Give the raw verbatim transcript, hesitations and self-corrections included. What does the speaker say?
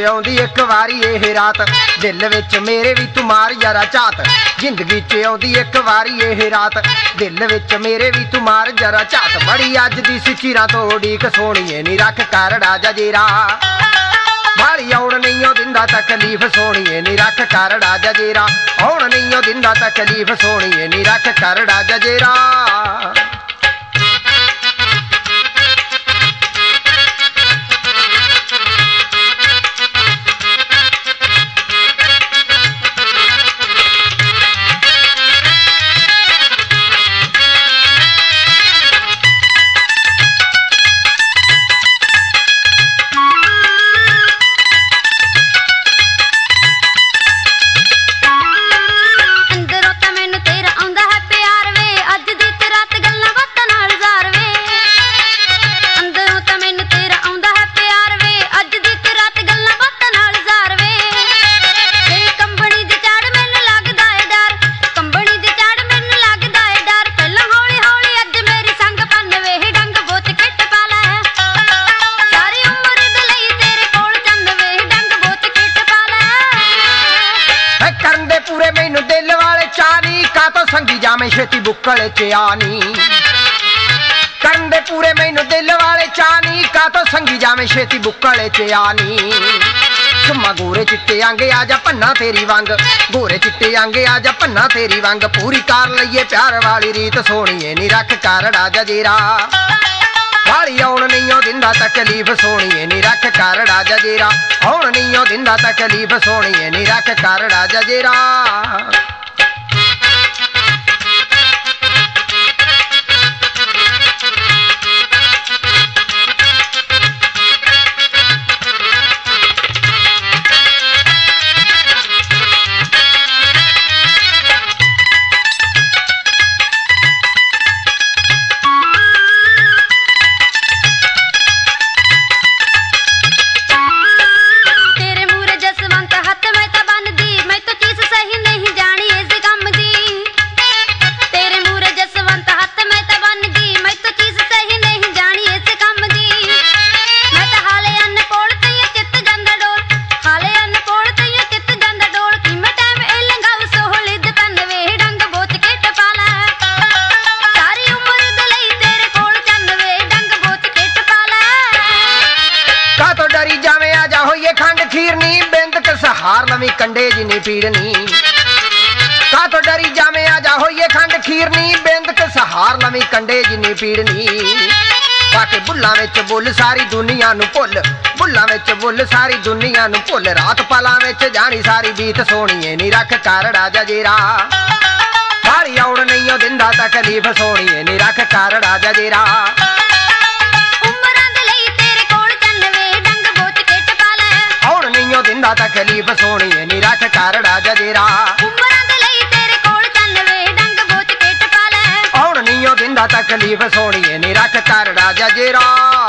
ਆਉਂਦੀ ਇੱਕ ਵਾਰੀ ਇਹ ਰਾਤ ਦਿਲ ਵਿੱਚ ਮੇਰੇ ਵੀ ਤੂੰ ਮਾਰ ਯਾਰਾ ਝਾਤ ਜ਼ਿੰਦਗੀ 'ਚ ਆਉਂਦੀ ਇੱਕ ਵਾਰੀ ਇਹ ਰਾਤ ਦਿਲ ਵਿੱਚ ਮੇਰੇ ਵੀ ਤੂੰ ਮਾਰ ਜਰਾ ਝਾਤ ਬੜੀ ਅੱਜ ਦੀ ਸਿੱਖੀਰਾਂ ਤੋਂ ਉਡੀਕ ਸੋਹਣੀਏ ਨੀ ਰੱਖ ਕਰ ਰਾਜਾ ਜੇਰਾ ਵਾਲੀ ਆਉਣ ਨਹੀਂ ਉਹ ਦਿੰਦਾ ਤਕਲੀਫ ਸੋਹਣੀਏ ਨੀ ਰੱਖ ਕਰ ਰਾਜਾ ਜੇਰਾ ਆਉਣ ਨਹੀਂ ਉਹ ਦਿੰਦਾ ਤਕਲੀਫ ਸੋਹਣੀਏ ਨੀ ਰੱਖ ਕਰ ਰਾਜਾ ਜੇਰਾ ਸੰਗੀ ਜਾਵੇਂ ਛੇਤੀ ਬੁੱਕਲ ਚ ਆਨੀ ਕਰਨ ਦੇ ਪੂਰੇ ਮੈਨੂੰ ਦਿਲ ਵਾਲੇ ਚਾਨੀ ਕਾਤੋਂ ਸੰਗੀ ਜਾਵੇਂ ਛੇਤੀ ਬੁੱਕਲ ਚ ਆਨੀ ਚੁੰਮਾ ਗੋਰੇ ਚਿੱਟੇ ਆਂਗੇ ਆ ਜਾ ਭੰਨਾ ਤੇਰੀ ਵਾਂਗ ਗੋਰੇ ਚਿੱਟੇ ਆਂਗੇ ਆ ਜਾ ਭੰਨਾ ਤੇਰੀ ਵਾਂਗ ਪੂਰੀ ਕਰ ਲਈਏ ਪਿਆਰ ਵਾਲੀ ਰੀਤ ਸੋਹਣੀਏ ਨੀ ਰੱਖ ਕਰ ਰਾਜਾ ਜੇਰਾ ਵਾਲੀ ਆਉਣ ਨਹੀਂ ਉਹ ਦਿੰਦਾ ਤਕਲੀਫ ਸੋਹਣੀਏ ਨੀ ਰੱਖ ਕਰ ਰਾਜਾ ਜੇਰਾ ਆਉਣ ਨਹੀਂ ਉਹ ਦਿੰਦਾ ਤਕਲੀਫ ਸੋਹਣੀਏ ਨੀ ਰੱਖ ਕਰ ਰਾਜਾ ਜੇਰਾ हार लवी कंडे जिनी पीड़नी का तो डरी जामे आजा होइए खंड खीरनी बेंद के सहार लवी कंडे जिनी पीड़नी पाके बुल्ला विच बुल सारी दुनिया नु भुल बुल्ला विच बुल सारी दुनिया नु भुल रात पला विच जानी सारी बीत सोहणीए नी रख कर राजा जेरा वाली आउण नहीं ओ दिंदा तकलीफ सोहणीए नी रख कर राजा जेरा दिंदा तकलीफ सोहणीए नी रख कर राजा जेरा उमरां दे लई तेरे कोल चल वे डंग बोच के टपा लै आउण नहीं ओ दिंदा तकलीफ सोहणीए नी रख कर राजा जेरा।